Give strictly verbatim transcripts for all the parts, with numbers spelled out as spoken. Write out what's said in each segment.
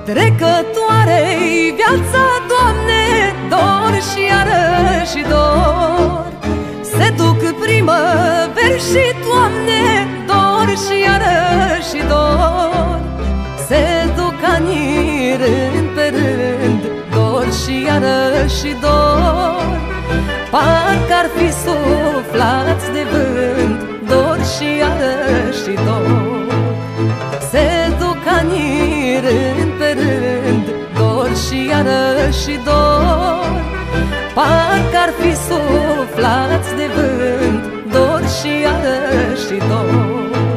Trecătoare-i viața, Doamne, dor și iarăși dor. Se duc primăveri și, Doamne, dor și iarăși dor. Se duc anii rând pe rând, dor și iarăși dor. Parcă-ar fi suflați de vânt, dor și iarăși dor. Se duc anii rând pe rând, dor și iarăși dor. Parcă-ar fi suflați de vânt, dor și iarăși dor.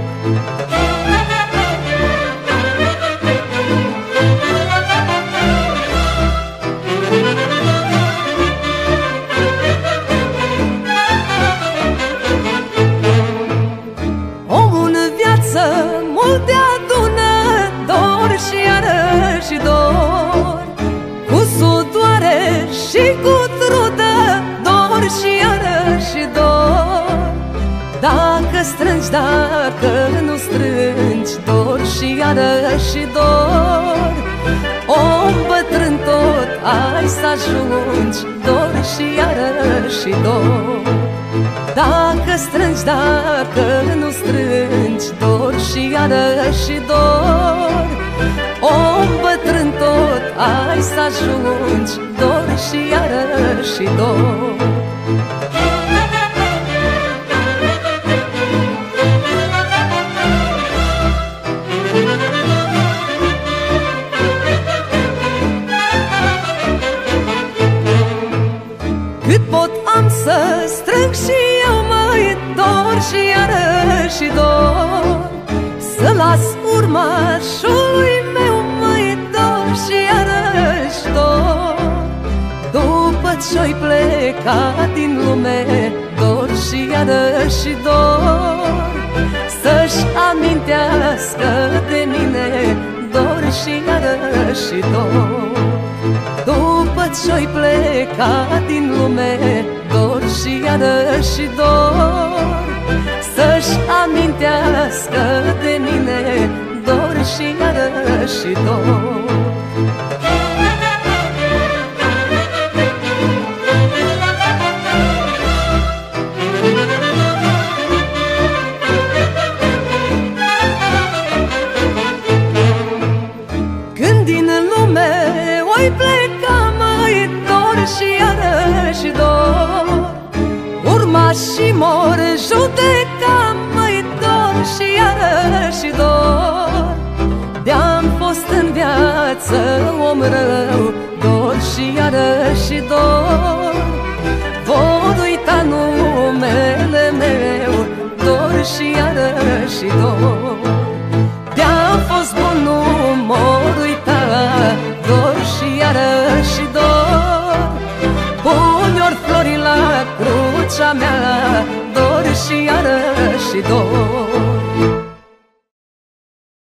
Omul în viață multe adună, dor și iarăși dor. Cu sudoare și cu trudă, dor și iarăși dor. Dacă strângi, dacă nu strângi, dor și iarăși dor. Om bătrân tot ai să ajungi, dor și iarăși dor. Dacă strângi, dacă nu strângi, dor și iarăși dor. Om bătrân tot ai să ajungi, dor și iarăși dor. Cât pot am să strâng și eu, măi, dor și iarăși dor. Să las urmașului meu, măi, dor și iarăși dor. După ce-oi pleca din lume, dor și iarăși dor. Să-și amintească de mine, dor și iarăși dor. După ce-oi pleca din lume, dor și iarăși dor. Să-și amintească de mine, dor și iarăși dor. Când din lume oi pleca, măi, dor și iarăși dor. Urmașii mor, judeca, măi, dor și iarăși dor. De-am fost în viață om rău, dor și iarăși dor. Vor uita numele meu, dor și iarăși dor.